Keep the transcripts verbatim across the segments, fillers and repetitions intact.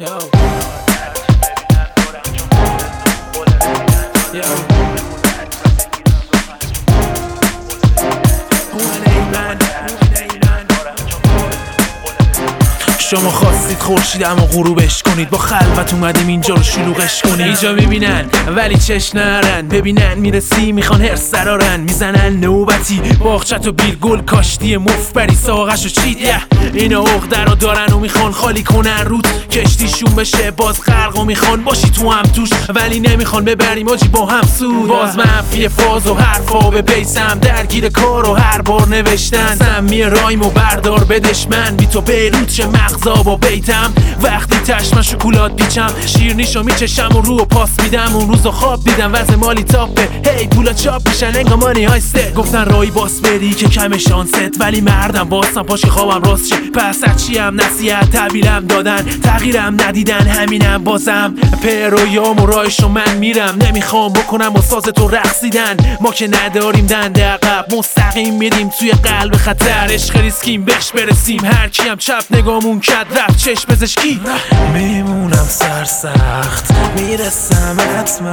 شما خواستید خورشیدمو غروبش کنید، با خلوت اومدیم اینجا رو شلوغش کنید. اینجا میبینن ولی چش نرن، ببینن میرسی میخوان هرس سرارن، میزنن نوبتی باغچت و بیل گل کاشتی مفبری ساقش و چید. اینا عقده رو دارن و میخوان خالی کنن رود، کشتیشون بشه باز غرق و میخوان باشی تو هم توش، ولی نمیخوان ببریم آجی با هم سود. باز منفی فاز و حرفا به بیسم درگیر کار و هر بار نوشتن سمی رایمو بردار بدش من بی تو بیروت چه مغزا با بیتم. وقتی تشمن شکلات دیچم شیرنیشو میچشم و رو و پاس میدم. اون روزو خواب دیدم وضع مالی تاپه، هی پولا چاپ میشن انگا مانی هایسته. گفتن رای باس بری که کم شانست، ولی مردم باستم پاش که خوابم راست شه. پس هرچی هم نصیحت تحویلم دادن تغییرم ندیدن، همینم بازم پرویام و رایشو من میرم. نمیخوام بکنم و ساز تو رقصیدن، ما که نداریم دنده عقب مستقیم میریم توی قلب خطر. عشق ریسکیم بهش برسیم، هر کیم چپ نگامون کد رفت چشم پزشکی. میمونم سرسخت میرسم حتما،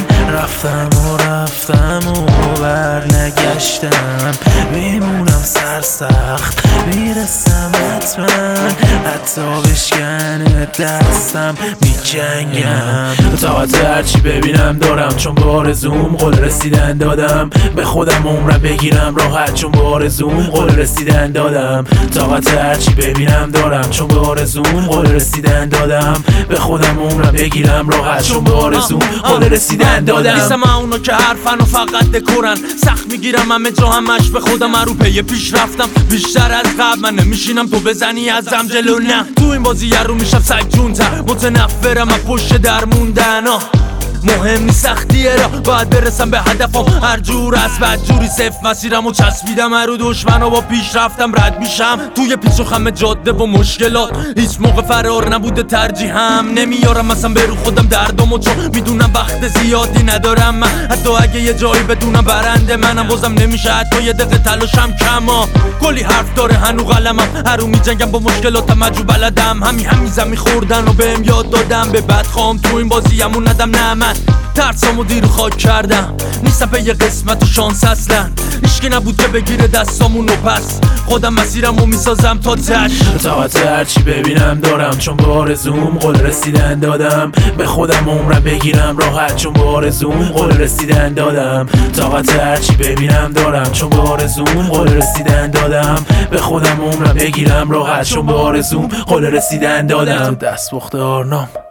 رفتم و رفتم و برنگشتم. میمونم سرسخت میرسم حتما، حتی بشکنه دستم میجنگم. طاقت هرچی ببینم دارم چون به آرزوم قول رسیدن دادم. به خودم عمرم بگیرم راحت چون به آرزوم قول رسیدن دادم. طاقت هرچی ببینم دارم چون به آرزوم قول رسیدن دادم. به خودم عمرم بگیرم راحت چون به آرزوم قول رسیدن دادم. نیستم اونا که حرفن و فقط دکورن، سخت میگیرم همه جا همش به خودم رو پی پیش رفتم بیشتر از قبل. من نمیشینم تو بزنی ازم جلو، نه تو این بازی رو میشم سگ جونتر. متنفرم از پشت در موندن، مهم نیست سختیه را باید برسم به هدفم. هر جور از بد جوری صفر مسیرم و چسبیدم رو دشمن و با پیش رفتم رد میشم توی پیچ و خم جاده و مشکلات. هیچ موقع فرار نبوده ترجیحم، نمیارم مثلا برو خودم دردمو چون میدونم وقت زیادی ندارم. من حتی اگه یه جایی بدونم برنده منم بازم نمیشه حتی یه دقیقه تلاشم کما. کلی حرف داره هنو قلمم، هرو میجنگم با مشکلاتم مجو بلدم. همین همیزم میخوردن و بهم یاد دادم به بد خواهم تو این بازی همون ندم. نه من ترسامو دیر خاک کردم، نیستم به یه قسمت و شانس اصلا. هیچکی نبود که بگیره دستامونو، پس خودم مسیرمو میسازم تا تش. طاقت هرچی ببینم دارم چون به آرزوم قول رسیدن دادم. به خودم عمرم بگیرم راحت چون به آرزوم قول رسیدن دادم. طاقت هرچی ببینم دارم چون به آرزوم قول رسیدن دادم. به خودم عمرم بگیرم راحت چون به آرزوم قول رسیدن دادم. دست بخت آرنام